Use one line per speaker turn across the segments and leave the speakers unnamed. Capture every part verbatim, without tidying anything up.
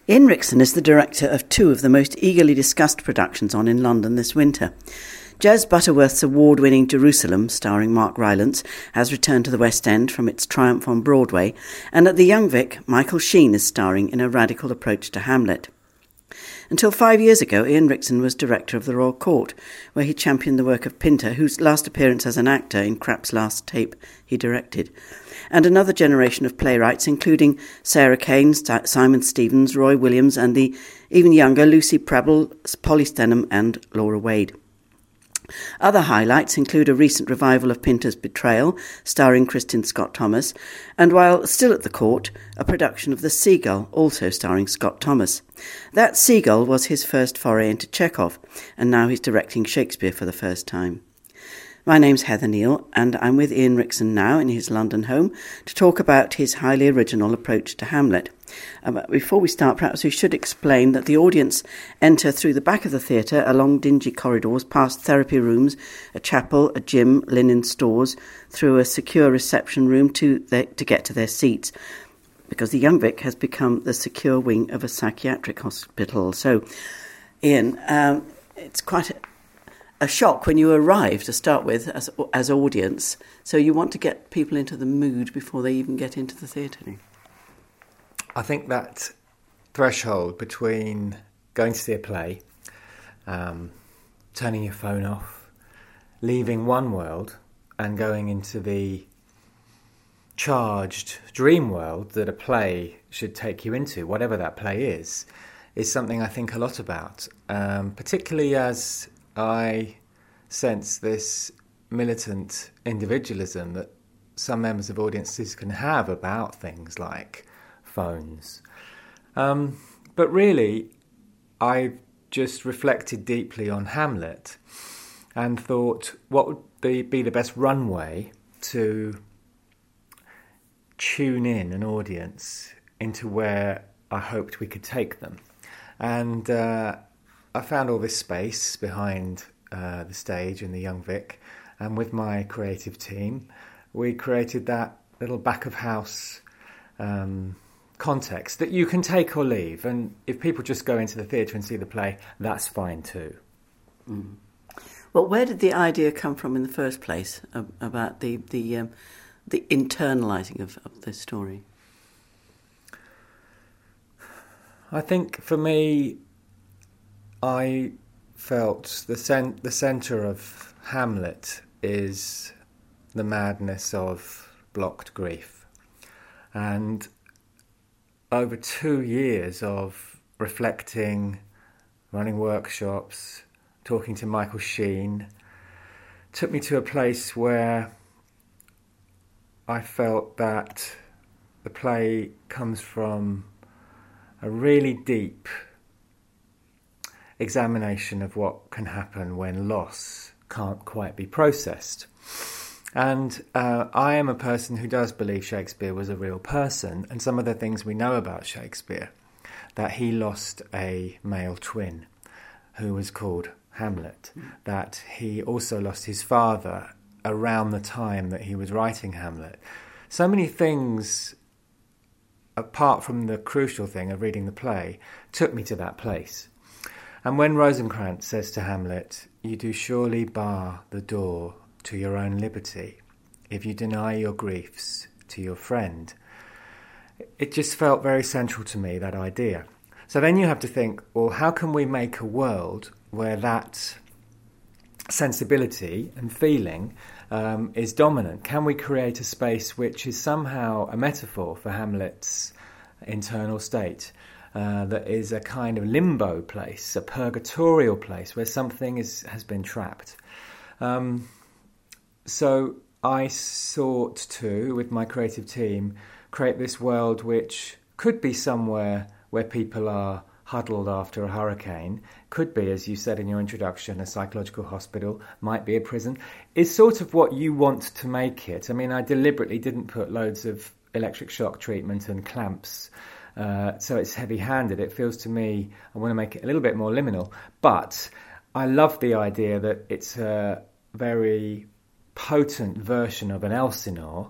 Ian Rickson is the director of two of the most eagerly discussed productions on in London this winter. Jez Butterworth's award-winning Jerusalem, starring Mark Rylance, has returned to the West End from its triumph on Broadway, and at the Young Vic, Michael Sheen is starring in a radical approach to Hamlet. Until five years ago, Ian Rickson was director of the Royal Court, where he championed the work of Pinter, whose last appearance as an actor in Krapp's last tape he directed, and another generation of playwrights, including Sarah Kane, Simon Stevens, Roy Williams, and the even younger Lucy Prebble, Polly Stenham, and Laura Wade. Other highlights include a recent revival of Pinter's Betrayal, starring Kristin Scott Thomas, and while still at the court, a production of The Seagull, also starring Scott Thomas. That Seagull was his first foray into Chekhov, and now he's directing Shakespeare for the first time. My name's Heather Neal, and I'm with Ian Rickson now in his London home to talk about his highly original approach to Hamlet. Uh, but before we start, perhaps we should explain that the audience enter through the back of the theatre, along dingy corridors, past therapy rooms, a chapel, a gym, linen stores, through a secure reception room to their, to get to their seats, because the Young Vic has become the secure wing of a psychiatric hospital. So, Ian, um, it's quite a A shock when you arrive to start with as as audience, so you want to get people into the mood before they even get into the theatre.
I think that threshold between going to see a play, um, turning your phone off, leaving one world and going into the charged dream world that a play should take you into, whatever that play is, is something I think a lot about, um, particularly as I sense this militant individualism that some members of audiences can have about things like phones. Um, but really, I've just reflected deeply on Hamlet and thought, what would be, be the best runway to tune in an audience into where I hoped we could take them. And uh, I found all this space behind uh, the stage in the Young Vic, and with my creative team, we created that little back of house um, context that you can take or leave. And if people just go into the theatre and see the play, that's fine too.
Mm. Well, where did the idea come from in the first place about the the um, the internalising of, of this story?
I think for me, I felt the cent- the centre of Hamlet is the madness of blocked grief. And over two years of reflecting, running workshops, talking to Michael Sheen, took me to a place where I felt that the play comes from a really deep examination of what can happen when loss can't quite be processed. And uh, I am a person who does believe Shakespeare was a real person, and some of the things we know about Shakespeare, that he lost a male twin who was called Hamlet, mm. that he also lost his father around the time that he was writing Hamlet. So many things, apart from the crucial thing of reading the play, took me to that place. And when Rosencrantz says to Hamlet, "You do surely bar the door to your own liberty if you deny your griefs to your friend," it just felt very central to me, that idea. So then you have to think, well, how can we make a world where that sensibility and feeling um, is dominant? Can we create a space which is somehow a metaphor for Hamlet's internal state? Uh, that is a kind of limbo place, a purgatorial place where something is has been trapped. Um, so I sought to, with my creative team, create this world which could be somewhere where people are huddled after a hurricane, could be, as you said in your introduction, a psychological hospital, might be a prison. It's sort of what you want to make it. I mean, I deliberately didn't put loads of electric shock treatment and clamps, Uh, so it's heavy-handed. It feels to me, I want to make it a little bit more liminal. But I love the idea that it's a very potent version of an Elsinore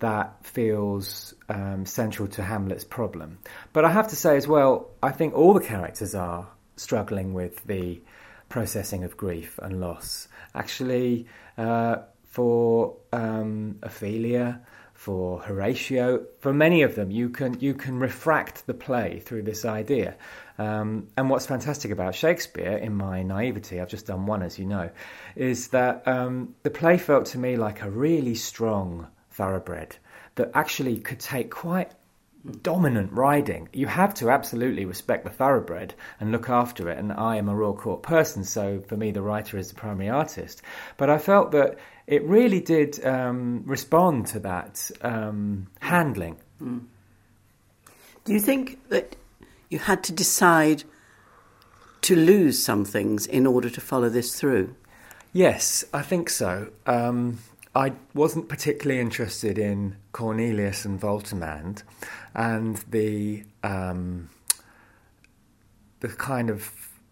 that feels um, central to Hamlet's problem. But I have to say as well, I think all the characters are struggling with the processing of grief and loss. Actually, uh, for um, Ophelia, for Horatio, for many of them, you can you can refract the play through this idea. Um, and what's fantastic about Shakespeare, in my naivety, I've just done one, as you know, is that um, the play felt to me like a really strong thoroughbred that actually could take quite dominant riding. You have to absolutely respect the thoroughbred and look after it, and I am a Royal Court person, so for me the writer is the primary artist. But I felt that it really did um, respond to that um, handling.
Mm. Do you think that you had to decide to lose some things in order to follow this through?
Yes, I think so. Um, I wasn't particularly interested in Cornelius and Voltimand and the um, the kind of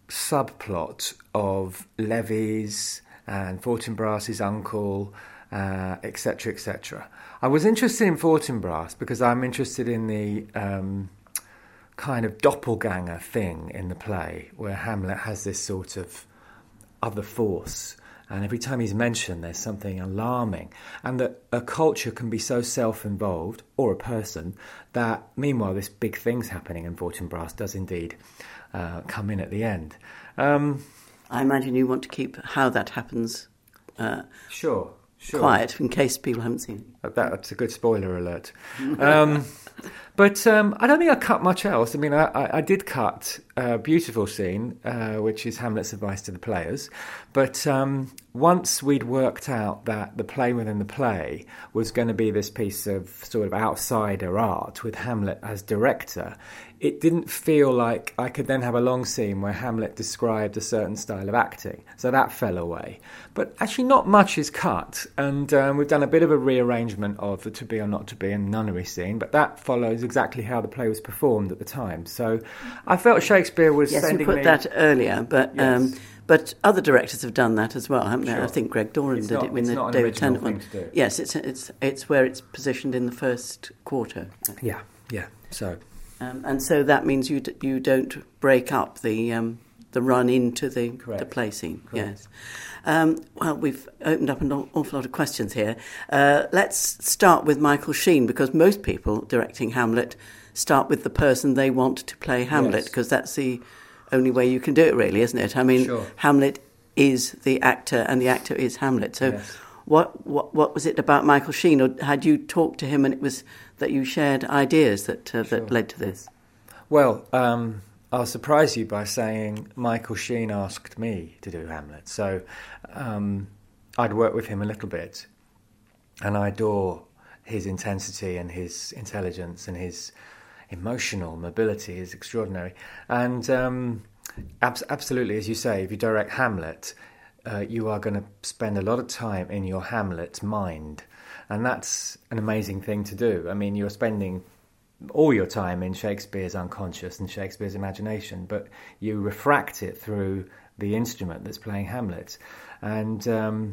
subplot of Levy's and Fortinbras's uncle, uh, et cetera, et cetera. I was interested in Fortinbras because I'm interested in the um, kind of doppelganger thing in the play where Hamlet has this sort of other force. And every time he's mentioned, there's something alarming. And that a culture can be so self-involved, or a person, that meanwhile this big thing's happening and Fortinbras does indeed uh, come in at the end. Um,
I imagine you want to keep how that happens uh,
sure, sure.
quiet in case people haven't seen
it. That, that's a good spoiler alert. Um, but um, I don't think I cut much else. I mean, I, I, I did cut a beautiful scene, uh, which is Hamlet's advice to the players. But um, once we'd worked out that the play within the play was going to be this piece of sort of outsider art with Hamlet as director, it didn't feel like I could then have a long scene where Hamlet described a certain style of acting. So that fell away. But actually not much is cut. And um, we've done a bit of a rearrangement of the to be or not to be and nunnery scene. But that follows exactly how the play was performed at the time. So I felt Shakespeare was
yes,
sending
you put
me...
that earlier, but...
Yes.
Um, But other directors have done that as well, haven't they?
Sure.
I think Greg Doran
It's
did
not-
it with
it's
the
not an
David
original
Tennant one.
thing to do.
Yes, it's it's it's where it's positioned in the first quarter.
Yeah, yeah. So,
Um, and so that means you d- you don't break up the um, the run into the,
Correct.
the play scene.
Correct.
Yes. Um, well, we've opened up an aw- awful lot of questions here. Uh, let's start with Michael Sheen, because most people directing Hamlet start with the person they want to play Hamlet,
Yes.
because that's the only way you can do it, really, isn't it? I mean,
Sure.
Hamlet is the actor and the actor is Hamlet. So
Yes.
what, what what was it about Michael Sheen, or had you talked to him and it was that you shared ideas that uh,
Sure.
that led to this?
well, um, I'll surprise you by saying Michael Sheen asked me to do Hamlet. So um, I'd worked with him a little bit, and I adore his intensity and his intelligence and his emotional mobility is extraordinary. And um, abs- absolutely, as you say, if you direct Hamlet, uh, you are going to spend a lot of time in your Hamlet's mind. And that's an amazing thing to do. I mean, you're spending all your time in Shakespeare's unconscious and Shakespeare's imagination, but you refract it through the instrument that's playing Hamlet. And um,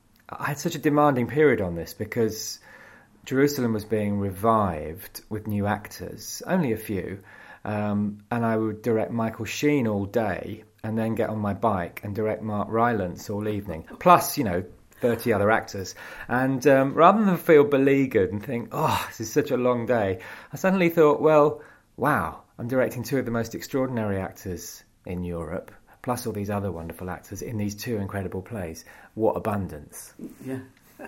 I had such a demanding period on this because Jerusalem was being revived with new actors, only a few, um, and I would direct Michael Sheen all day and then get on my bike and direct Mark Rylance all evening, plus, you know, thirty other actors. And um, rather than feel beleaguered and think, oh, this is such a long day, I suddenly thought, well, wow, I'm directing two of the most extraordinary actors in Europe, plus all these other wonderful actors in these two incredible plays. What abundance.
Yeah.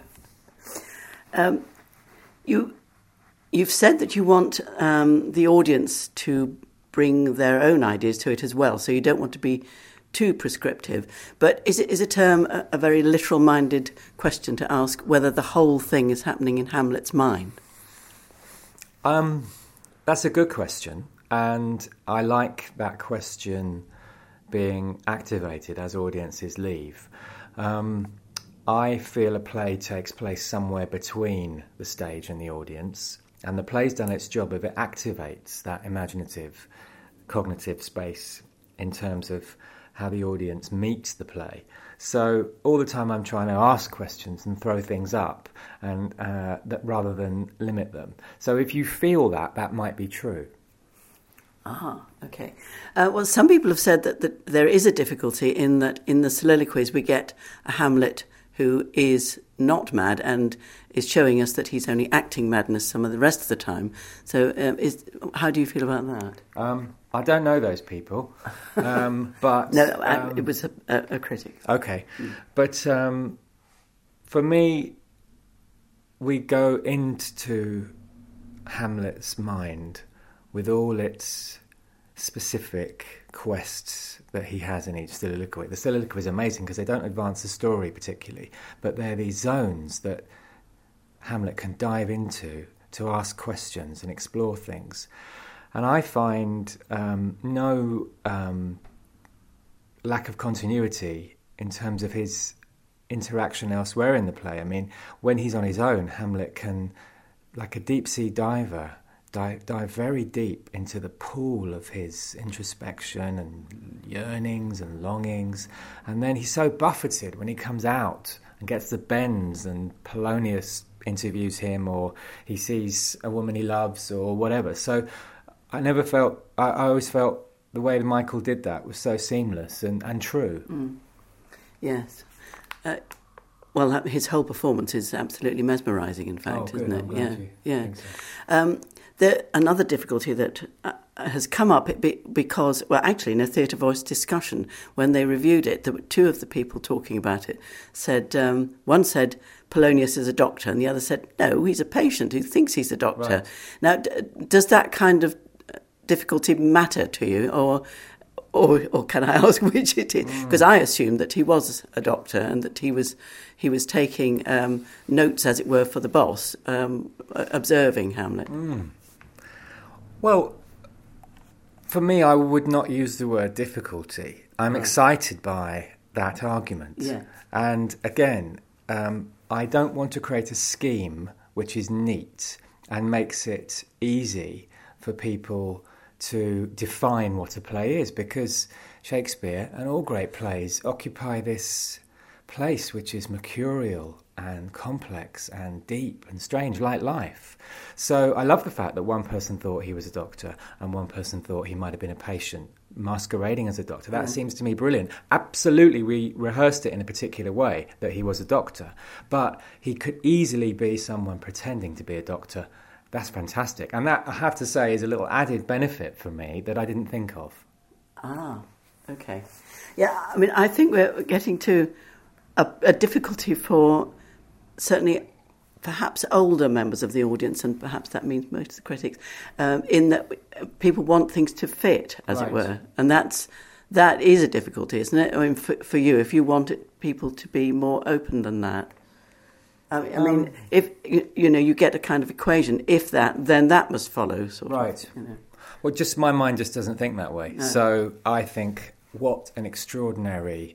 um, You, you've said that you want um, the audience to bring their own ideas to it as well, so you don't want to be too prescriptive. But is it is a term a, a very literal-minded question to ask whether the whole thing is happening in Hamlet's mind?
Um, that's a good question, and I like that question being activated as audiences leave. Um, I feel a play takes place somewhere between the stage and the audience, and the play's done its job if it activates that imaginative, cognitive space in terms of how the audience meets the play. So all the time I'm trying to ask questions and throw things up, and uh, that rather than limit them. So if you feel that, that might be true.
Ah, okay. Uh, well, some people have said that, that there is a difficulty in that in the soliloquies we get a Hamlet who is not mad and is showing us that he's only acting madness some of the rest of the time. So um, is, how do you feel about that?
Um, I don't know those people, um, but...
no,
um,
it was a, a, a critic.
Okay. Mm. But um, for me, we go into Hamlet's mind with all its specific quests that he has in each soliloquy. The soliloquy is amazing because they don't advance the story particularly, but they're these zones that Hamlet can dive into to ask questions and explore things. And I find um, no um, lack of continuity in terms of his interaction elsewhere in the play. I mean, when he's on his own, Hamlet can, like a deep-sea diver, Dive, dive very deep into the pool of his introspection and yearnings and longings, and then he's so buffeted when he comes out and gets the bends and Polonius interviews him, or he sees a woman he loves or whatever. So I never felt, I, I always felt the way Michael did that was so seamless and, and true.
Mm. Yes. Uh, well, his whole performance is absolutely mesmerising, in fact,
oh,
isn't
good.
it? Yeah,
you
yeah.
think so.
Um, There, another difficulty that uh, has come up be, because, well, actually, in a Theatre Voice discussion, when they reviewed it, there were two of the people talking about it said, um, one said Polonius is a doctor, and the other said, no, he's a patient who thinks he's a doctor.
Right.
Now, d- does that kind of difficulty matter to you, or or, or can I ask which it is? Because mm. I assumed that he was a doctor and that he was he was taking um, notes, as it were, for the boss, um, observing Hamlet.
Mm. Well, for me, I would not use the word difficulty. I'm right. excited by that argument.
Yeah.
And again, um, I don't want to create a scheme which is neat and makes it easy for people to define what a play is, because Shakespeare and all great plays occupy this place which is mercurial and complex and deep and strange, like life. So I love the fact that one person thought he was a doctor and one person thought he might have been a patient masquerading as a doctor. That mm. seems to me brilliant. Absolutely, we rehearsed it in a particular way, that he was a doctor. But he could easily be someone pretending to be a doctor. That's fantastic. And that, I have to say, is a little added benefit for me that I didn't think of.
Ah, okay. Yeah, I mean, I think we're getting to a, a difficulty for certainly perhaps older members of the audience, and perhaps that means most of the critics, um, in that people want things to fit, as
right.
it were. And that's that is a difficulty, isn't it? I mean, for, for you, if you wanted people to be more open than that. I mean, um, I mean if, you, you know, you get a kind of equation, if that, then that must follow, sort
right.
of. You know.
Well, just my mind just doesn't think that way.
No.
So I think what an extraordinary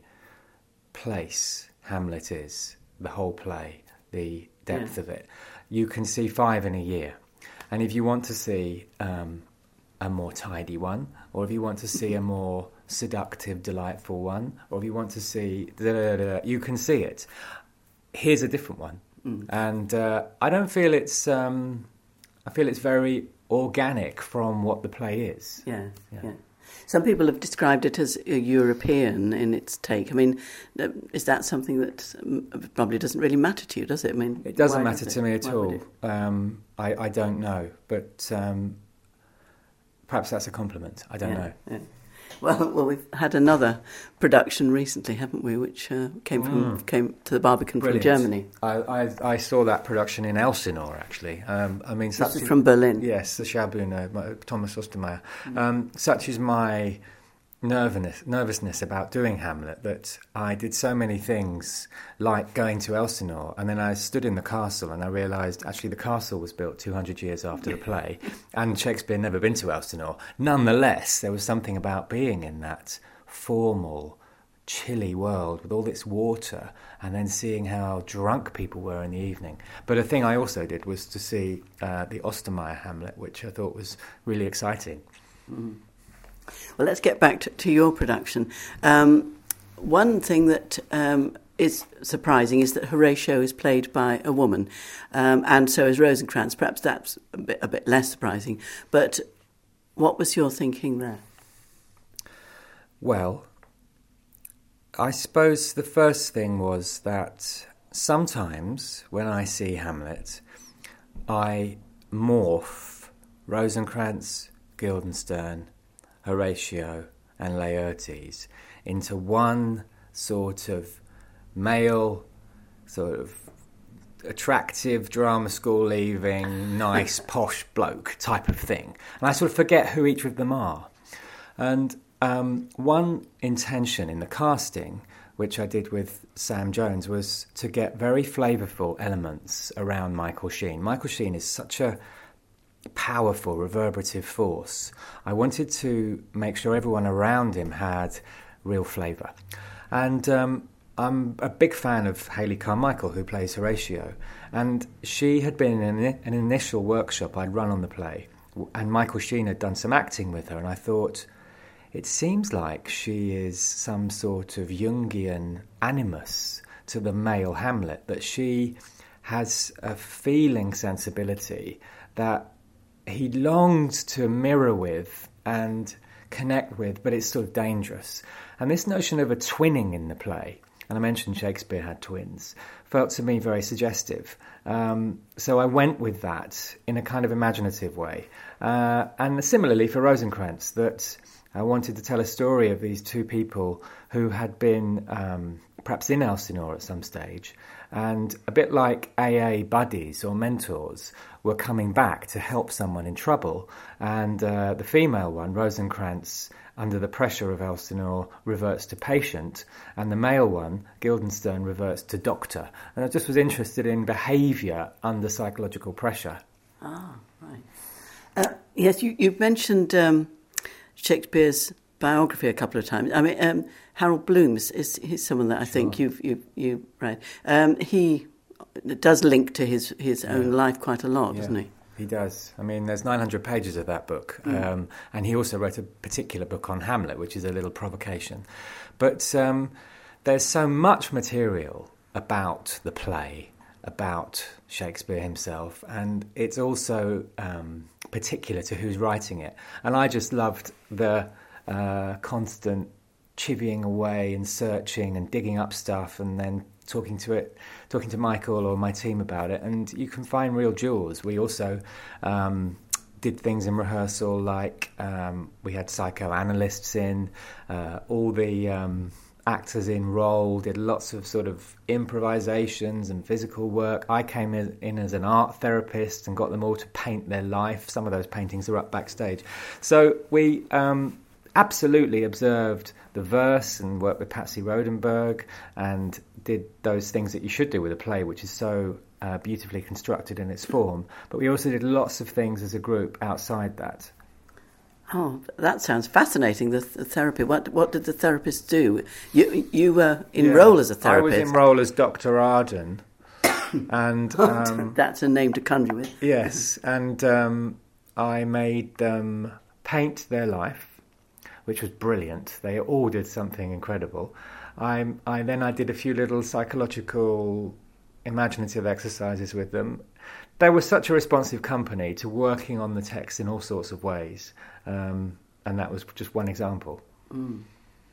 place Hamlet is, the whole play, the depth yeah. of it. You can see five in a year. And if you want to see um, a more tidy one, or if you want to see a more seductive, delightful one, or if you want to see... Da, da, da, da, you can see it. Here's a different one. Mm. And uh, I don't feel it's... Um, I feel it's very organic from what the play is.
Yeah, yeah. yeah. Some people have described it as European in its take. I mean, is that something that probably doesn't really matter to you, does it? I mean,
it doesn't matter
does
to
it?
me at
why
all. Um, I, I don't know, but um, perhaps that's a compliment. I don't
yeah,
know.
Yeah. Well, well, we've had another production recently, haven't we? Which uh, came from mm. came to the Barbican
Brilliant.
from Germany.
I, I I saw that production in Elsinore, actually. Um, I mean,
this
such
is from Berlin.
Yes, the Schaubühne, Thomas Ostermeyer. Mm. Um, such is my nervousness nervousness about doing Hamlet that I did so many things, like going to Elsinore, and then I stood in the castle and I realised actually the castle was built two hundred years after the play, and Shakespeare had never been to Elsinore. Nonetheless, there was something about being in that formal, chilly world with all its water, and then seeing how drunk people were in the evening. But a thing I also did was to see uh, the Ostermeyer Hamlet, which I thought was really exciting.
Mm. Well, let's get back to, to your production. Um, one thing that um, is surprising is that Horatio is played by a woman, um, and so is Rosencrantz. Perhaps that's a bit, a bit less surprising. But what was your thinking there?
Well, I suppose the first thing was that sometimes when I see Hamlet, I morph Rosencrantz, Guildenstern, Horatio and Laertes into one sort of male, sort of attractive, drama school leaving, nice, posh bloke type of thing. And I sort of forget who each of them are. And um, one intention in the casting, which I did with Sam Jones, was to get very flavourful elements around Michael Sheen. Michael Sheen is such a powerful, reverberative force. I wanted to make sure everyone around him had real flavour. And um, I'm a big fan of Hayley Carmichael, who plays Horatio, and she had been in an initial workshop I'd run on the play, and Michael Sheen had done some acting with her, and I thought, it seems like she is some sort of Jungian animus to the male Hamlet, that she has a feeling sensibility that he longs to mirror with and connect with, but it's sort of dangerous. And this notion of a twinning in the play, and I mentioned Shakespeare had twins, felt to me very suggestive. Um, so I went with that in a kind of imaginative way. Uh, and similarly for Rosencrantz, that I wanted to tell a story of these two people who had been um, perhaps in Elsinore at some stage, and a bit like A A buddies or mentors, were coming back to help someone in trouble. And uh, the female one, Rosencrantz, under the pressure of Elsinore, reverts to patient, and the male one, Guildenstern, reverts to doctor. And I just was interested in behaviour under psychological pressure.
Ah, right. Uh, yes, you, you've mentioned um, Shakespeare's biography a couple of times. I mean, um, Harold Bloom is, is he's someone that I sure. think you've you you right. Um, he does link to his his yeah. own life quite a lot,
yeah,
doesn't he?
He does. I mean, there's nine hundred pages of that book, mm. um, and he also wrote a particular book on Hamlet, which is a little provocation. But um, there's so much material about the play, about Shakespeare himself, and it's also um, particular to who's writing it. And I just loved the uh, constant chivying away and searching and digging up stuff, and then talking to it, talking to Michael or my team about it, and you can find real jewels. We also um, did things in rehearsal, like um, we had psychoanalysts in, uh, all the um, actors in role, did lots of sort of improvisations and physical work. I came in, in as an art therapist and got them all to paint their life. Some of those paintings are up backstage. So we um, absolutely observed the verse and worked with Patsy Rodenberg and did those things that you should do with a play, which is so uh, beautifully constructed in its form. But we also did lots of things as a group outside that.
Oh, that sounds fascinating, the, the therapy. What what did the therapist do? You you were enrolled yeah, as a therapist.
I was enrolled as Doctor Arden. and um,
That's a name to conjure with.
Yes, and um, I made them paint their life, which was brilliant. They all did something incredible. I, I then I did a few little psychological, imaginative exercises with them. They were such a responsive company to working on the text in all sorts of ways, um, and that was just one example.
Mm.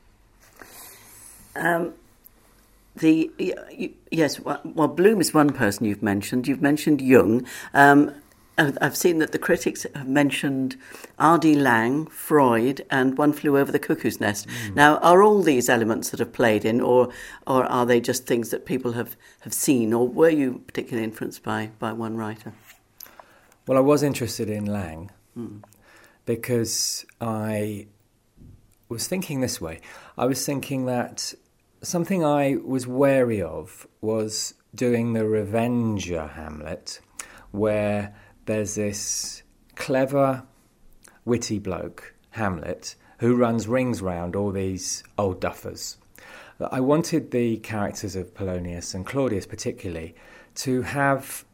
Um, the yes, well, Bloom is one person you've mentioned. You've mentioned Jung. Um, I've seen that the critics have mentioned R D Laing, Freud, and One Flew Over the Cuckoo's Nest. Mm. Now, are all these elements that have played in, or or are they just things that people have, have seen, or were you particularly influenced by, by one writer?
Well, I was interested in Laing
mm.
because I was thinking this way. I was thinking that something I was wary of was doing the Revenger Hamlet, where there's this clever, witty bloke, Hamlet, who runs rings round all these old duffers. I wanted the characters of Polonius and Claudius particularly to have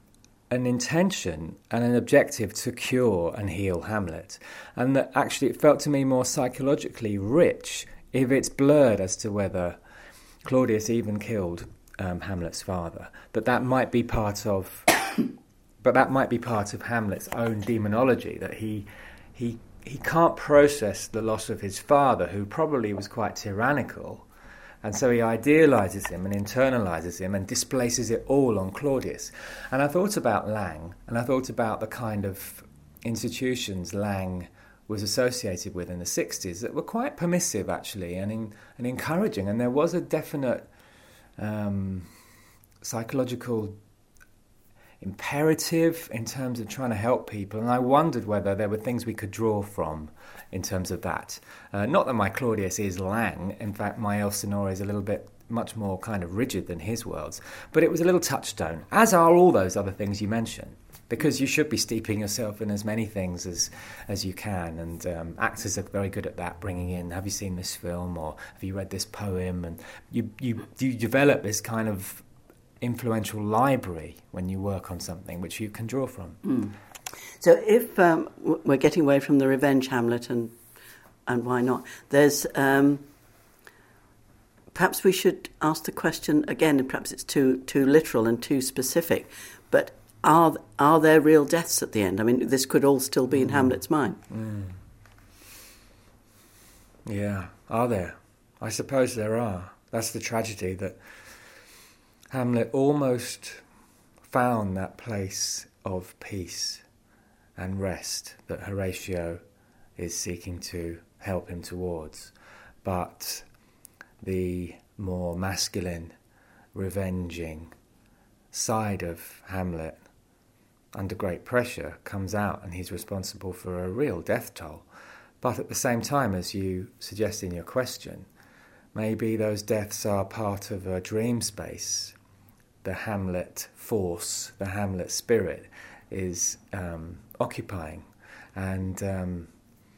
an intention and an objective to cure and heal Hamlet, and that actually it felt to me more psychologically rich if it's blurred as to whether Claudius even killed um, Hamlet's father. That that might be part of, but that might be part of Hamlet's own demonology, that he he he can't process the loss of his father, who probably was quite tyrannical. And so he idealises him and internalises him and displaces it all on Claudius. And I thought about Lang, and I thought about the kind of institutions Lang was associated with in the sixties that were quite permissive, actually, and in, and encouraging. And there was a definite um, psychological imperative in terms of trying to help people. And I wondered whether there were things we could draw from in terms of that. Uh, not that my Claudius is Lang. In fact, my Elsinore is a little bit much more kind of rigid than his worlds. But it was a little touchstone, as are all those other things you mentioned, because you should be steeping yourself in as many things as, as you can. And um, actors are very good at that, bringing in, have you seen this film, or have you read this poem? And you, you, you develop this kind of influential library when you work on something which you can draw from.
Mm. So if um, we're getting away from the revenge Hamlet, and and why not, there's um, perhaps we should ask the question again, and perhaps it's too too literal and too specific, but are are there real deaths at the end? I mean, this could all still be in mm. Hamlet's mind.
Mm. Yeah, are there? I suppose there are. That's the tragedy, that Hamlet almost found that place of peace and rest that Horatio is seeking to help him towards. But the more masculine, revenging side of Hamlet, under great pressure, comes out, and he's responsible for a real death toll. But at the same time, as you suggest in your question, maybe those deaths are part of a dream space. The Hamlet force, the Hamlet spirit is um, occupying, and um,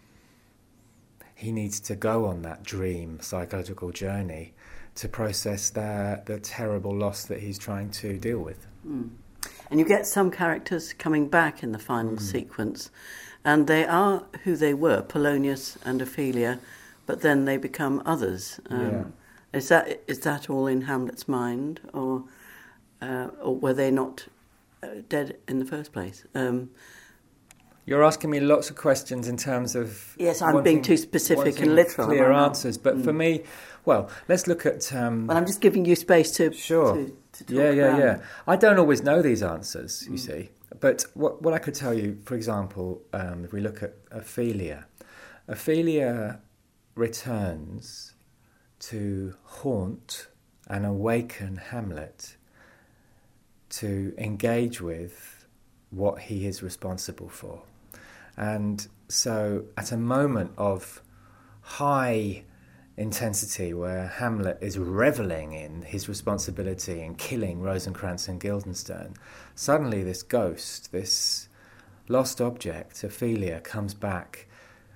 he needs to go on that dream psychological journey to process the, the terrible loss that he's trying to deal with.
Mm. And you get some characters coming back in the final mm. sequence, and they are who they were, Polonius and Ophelia, but then they become others. Um, yeah. Is that is that all in Hamlet's mind, or uh, or were they not uh, dead in the first place? Um,
You're asking me lots of questions in terms of...
Yes, I'm being too specific and literal.
Clear answers, but mm. for me, well, let's look at... Um,
well, I'm just giving you space to...
Sure.
To, to talk
yeah, yeah,
about.
yeah. I don't always know these answers, you mm. see. But what, what I could tell you, for example, um, if we look at Ophelia, Ophelia returns to haunt and awaken Hamlet to engage with what he is responsible for. And so at a moment of high intensity where Hamlet is revelling in his responsibility in killing Rosencrantz and Guildenstern, suddenly this ghost, this lost object, Ophelia, comes back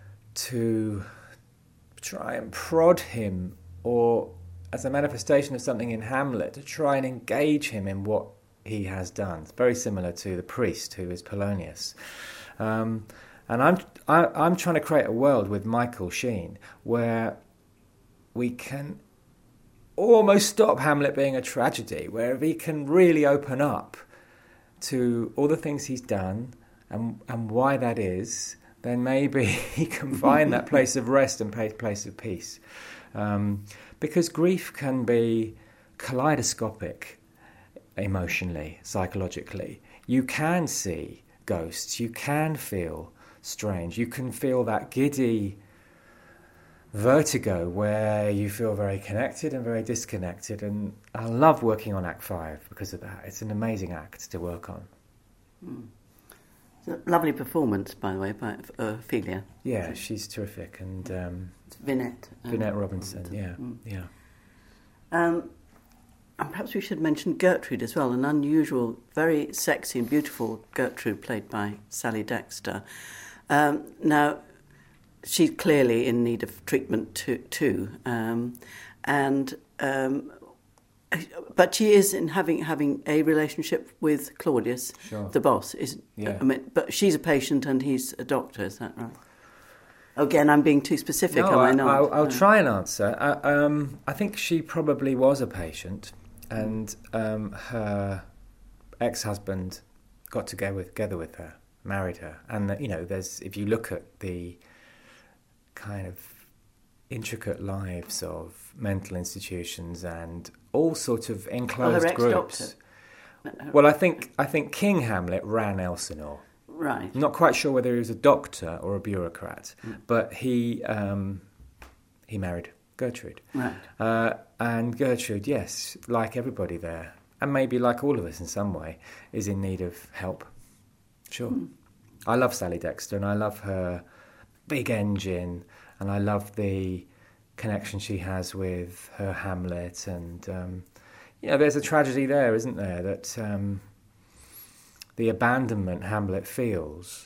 to try and prod him, or as a manifestation of something in Hamlet, to try and engage him in what he has done. It's very similar to the priest, who is Polonius. Um, and I'm I, I'm trying to create a world with Michael Sheen where we can almost stop Hamlet being a tragedy, where he can really open up to all the things he's done and and why that is, then maybe he can find that place of rest and place of peace. Um, because grief can be kaleidoscopic emotionally, psychologically. You can see ghosts, you can feel strange, you can feel that giddy vertigo where you feel very connected and very disconnected, and I love working on Act Five because of that. It's an amazing act to work on.
Mm. Lovely performance, by the way, by uh, Ophelia.
Yeah, she's terrific, and um,
it's Vinette. Um,
Vinette Robinson. Yeah, mm. yeah.
Um, and perhaps we should mention Gertrude as well, an unusual, very sexy and beautiful Gertrude, played by Sally Dexter. Um, now, she's clearly in need of treatment too, too. Um, and um, But she is in having having a relationship with Claudius,
sure.
the boss. Is
yeah.
I mean, but she's a patient and he's a doctor. Is that right? Again, I'm being too specific.
No,
am I,
I
not?
I'll, I'll
no.
try and answer. I, um, I think she probably was a patient, and um, her ex-husband got together with, together with her, married her, and you know, there's if you look at the kind of intricate lives of mental institutions and all sorts of enclosed
well,
groups. Well, I think I think King Hamlet ran Elsinore.
Right.
I'm not quite sure whether he was a doctor or a bureaucrat, mm. but he um, he married Gertrude.
Right.
Uh, and Gertrude, yes, like everybody there, and maybe like all of us in some way, is in need of help. Sure. Mm. I love Sally Dexter, and I love her big engine, and I love the connection she has with her Hamlet, and um, you know, there's a tragedy there, isn't there? That um, the abandonment Hamlet feels,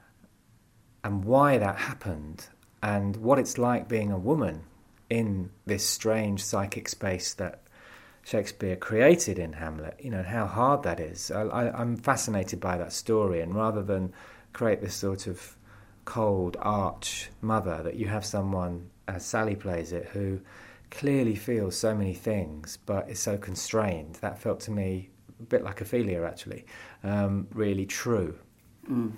and why that happened, and what it's like being a woman in this strange psychic space that Shakespeare created in Hamlet. You know, how hard that is. I, I, I'm fascinated by that story, and rather than create this sort of cold arch mother, that you have someone, as Sally plays it, who clearly feels so many things but is so constrained. That felt to me a bit like Ophelia, actually, um, really true.
Mm.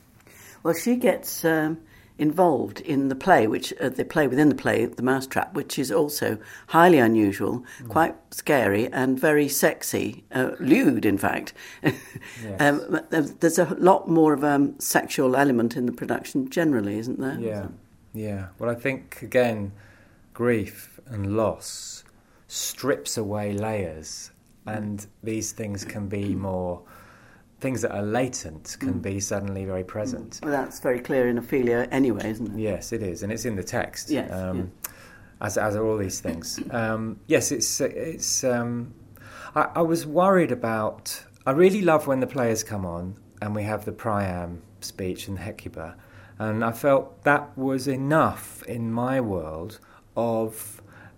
Well, she gets um, involved in the play, which uh, the play within the play, The Mousetrap, which is also highly unusual, mm. quite scary and very sexy, uh, lewd, in fact. Yes. um, there's a lot more of a um, sexual element in the production generally, isn't there?
Yeah, yeah. Well, I think, again, grief and loss strips away layers, and these things can be more... Things that are latent can mm. be suddenly very present.
Well, that's very clear in Ophelia anyway, isn't it?
Yes, it is, and it's in the text.
Yes,
um,
yeah.
as as are all these things. Um, yes, it's it's. Um, I, I was worried about. I really love when the players come on and we have the Priam speech and Hecuba, and I felt that was enough in my world of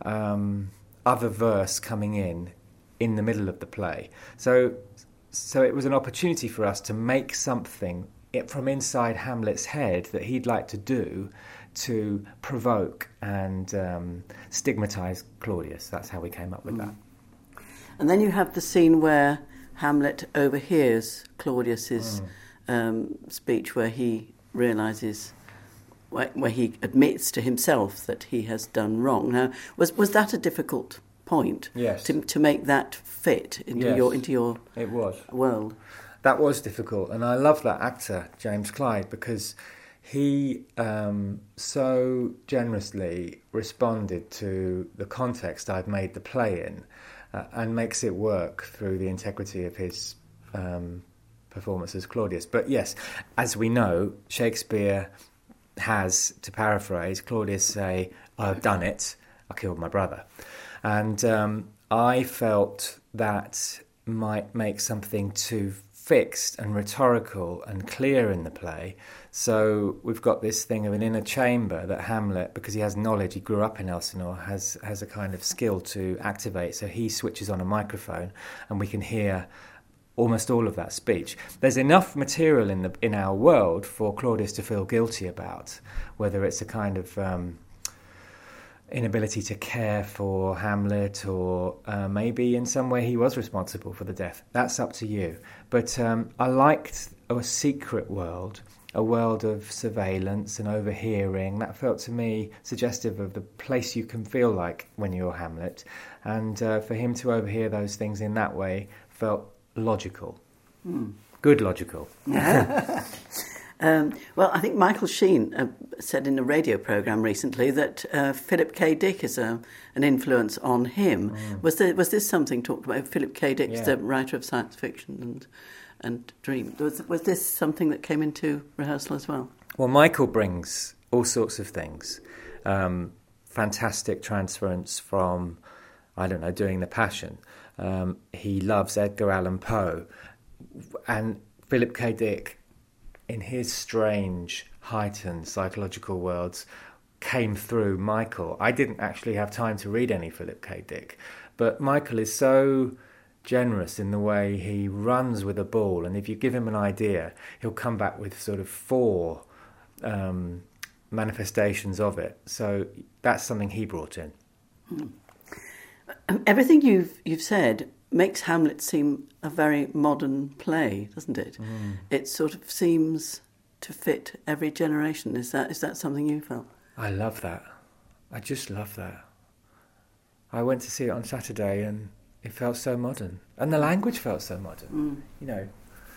um, other verse coming in in the middle of the play. So. So it was an opportunity for us to make something from inside Hamlet's head that he'd like to do to provoke and um, stigmatise Claudius. That's how we came up with mm. that.
And then you have the scene where Hamlet overhears Claudius's mm. um, speech, where he realises, where, where he admits to himself that he has done wrong. Now, was was that a difficult point?
Yes.
To to make that fit into
yes.
your into your
it was.
world.
That was difficult, and I love that actor, James Clyde, because he um, so generously responded to the context I'd made the play in, uh, and makes it work through the integrity of his um, performance as Claudius. But yes, as we know, Shakespeare has, to paraphrase, Claudius say, "I've done it, I killed my brother." And um, I felt that might make something too fixed and rhetorical and clear in the play. So we've got this thing of an inner chamber that Hamlet, because he has knowledge, he grew up in Elsinore, has, has a kind of skill to activate. So he switches on a microphone and we can hear almost all of that speech. There's enough material in the in our world for Claudius to feel guilty about, whether it's a kind of... Um, inability to care for Hamlet, or uh, maybe in some way he was responsible for the death. That's up to you. But um, I liked a secret world, a world of surveillance and overhearing. That felt to me suggestive of the place you can feel like when you're Hamlet. And uh, for him to overhear those things in that way felt logical. Mm. Good logical.
Um, well, I think Michael Sheen uh, said in a radio programme recently that uh, Philip K. Dick is a, an influence on him. Mm. Was there, was this something talked about? Philip K. Dick's yeah. the writer of science fiction and and dream. Was, was this something that came into rehearsal as well?
Well, Michael brings all sorts of things. Um, fantastic transference from, I don't know, doing The Passion. Um, he loves Edgar Allan Poe. And Philip K. Dick, in his strange, heightened psychological worlds, came through Michael. I didn't actually have time to read any Philip K. Dick, But Michael is so generous in the way he runs with a ball, and if you give him an idea, he'll come back with sort of four um, manifestations of it. So that's something he brought in.
Mm. Everything you've you've said makes Hamlet seem a very modern play, doesn't it? Mm. It sort of seems to fit every generation. Is that is that something you felt?
I love that. I just love that. I went to see it on Saturday and it felt so modern. And the language felt so modern. Mm. You know,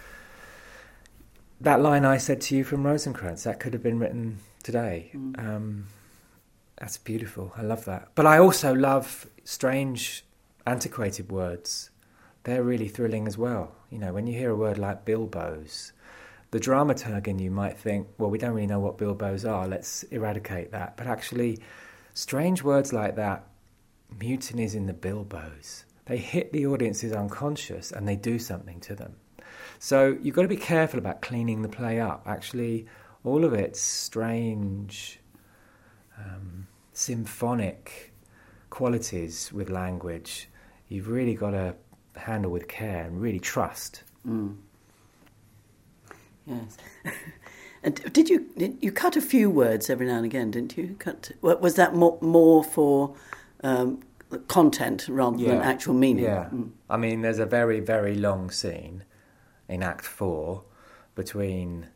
that line I said to you from Rosencrantz, that could have been written today. Mm. Um, that's beautiful. I love that. But I also love strange, antiquated words. They're really thrilling as well. You know, when you hear a word like bilbos, the dramaturg in you might think, well, we don't really know what bilbos are, let's eradicate that. But actually, strange words like that, mutinies in the bilbos, they hit the audience's unconscious and they do something to them. So you've got to be careful about cleaning the play up. Actually, all of its strange, um, symphonic qualities with language, you've really got to handle with care and really trust.
Mm. Yes. And did you did you cut a few words every now and again, didn't you? Cut. Was that more, more for um, content rather yeah. than actual meaning?
Yeah. Mm. I mean, there's a very, very long scene in Act Four between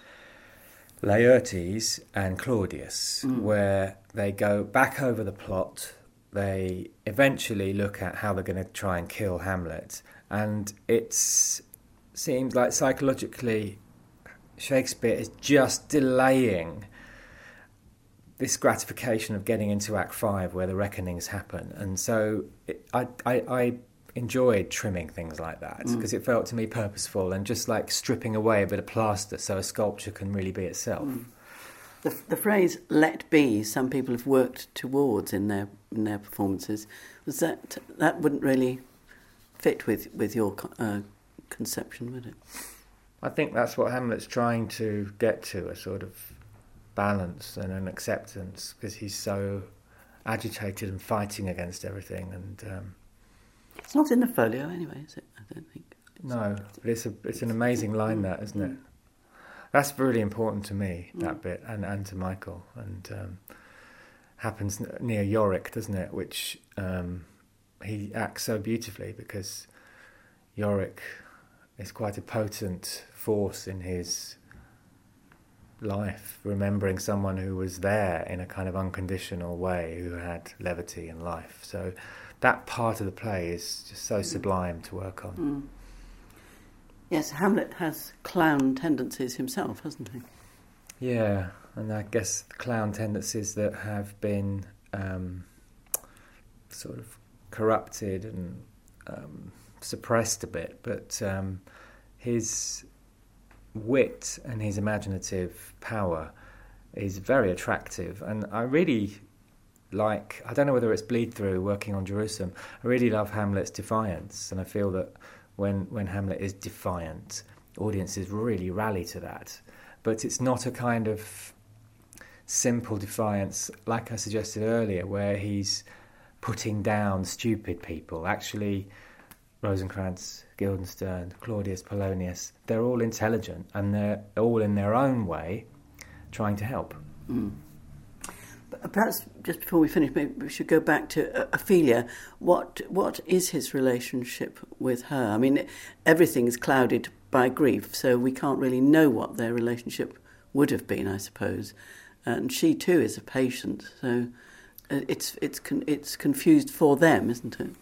Laertes and Claudius, mm. where they go back over the plot. They eventually look at how they're going to try and kill Hamlet, and it seems like psychologically Shakespeare is just delaying this gratification of getting into Act Five, where the reckonings happen. And so it, I, I, I enjoyed trimming things like that because mm. it felt to me purposeful and just like stripping away a bit of plaster so a sculpture can really be itself. Mm.
The, the phrase "let be," some people have worked towards in their in their performances. Was that that wouldn't really fit with with your uh, conception, would it?
I think that's what Hamlet's trying to get to, a sort of balance and an acceptance, because he's so agitated and fighting against everything. And um,
it's not in the folio anyway, is it? I don't think.
No, but it's a it's an amazing line, that, isn't it? That's really important to me, that mm. bit, and, and to Michael. And um, happens near Yorick, doesn't it? Which um, he acts so beautifully, because Yorick is quite a potent force in his life, remembering someone who was there in a kind of unconditional way, who had levity and life. So that part of the play is just so sublime to work on.
Mm. Yes, Hamlet has clown tendencies himself, hasn't he?
Yeah, and I guess the clown tendencies that have been um, sort of corrupted and um, suppressed a bit, but um, his wit and his imaginative power is very attractive, and I really like, I don't know whether it's bleed through working on Jerusalem, I really love Hamlet's defiance, and I feel that when when Hamlet is defiant, audiences really rally to that. But it's not a kind of simple defiance, like I suggested earlier, where he's putting down stupid people. Actually, Rosencrantz, Guildenstern, Claudius, Polonius, they're all intelligent, and they're all in their own way trying to help.
Mm. But perhaps just before we finish, maybe we should go back to uh, Ophelia. What what is his relationship with her? I mean, everything is clouded by grief, so we can't really know what their relationship would have been, I suppose. And she too is a patient, so it's it's con- it's confused for them, isn't it?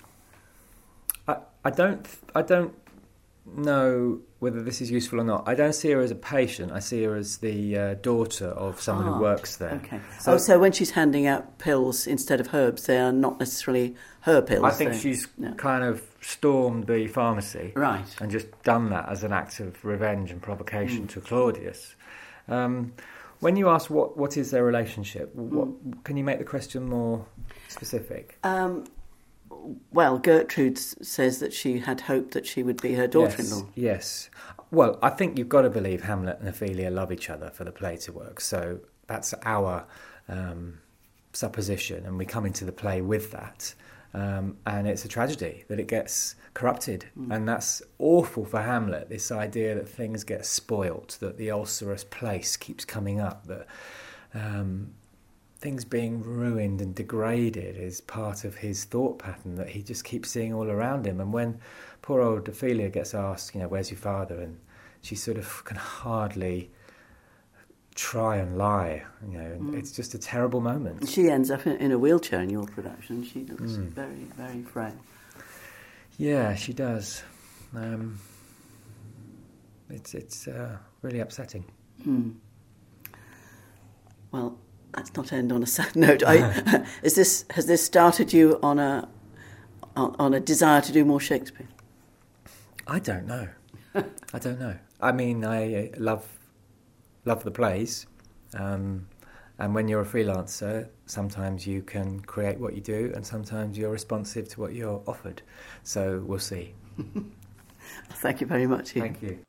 I I don't I don't know whether this is useful or not. I don't see her as a patient. I see her as the uh, daughter of someone
ah,
who works there.
Okay. So, oh, so when she's handing out pills instead of herbs, they are not necessarily her pills.
I think
so,
she's
no.
kind of stormed the pharmacy,
right,
and just done that as an act of revenge and provocation mm. to Claudius. Um, when you ask what what is their relationship, what, mm. can you make the question more specific?
Um, Well, Gertrude says that she had hoped that she would be her daughter-in-law.
Yes, yes. Well, I think you've got to believe Hamlet and Ophelia love each other for the play to work. So that's our um, supposition, and we come into the play with that. Um, and it's a tragedy that it gets corrupted. Mm. And that's awful for Hamlet, this idea that things get spoilt, that the ulcerous place keeps coming up, that um, things being ruined and degraded is part of his thought pattern that he just keeps seeing all around him. And when poor old Ophelia gets asked, you know, where's your father? And she sort of can hardly try and lie, you know, mm. it's just a terrible moment.
She ends up in, in a wheelchair in your production. She looks mm. very, very frail.
Yeah, she does. Um, it's it's uh, really upsetting.
Mm. Well, let's not end on a sad note. I, is this has this started you on a on, on a desire to do more Shakespeare?
I don't know. I don't know. I mean, I love. Love the plays, um, and when you're a freelancer, sometimes you can create what you do, and sometimes you're responsive to what you're offered. So we'll see.
Thank you very much, Ian.
Thank you.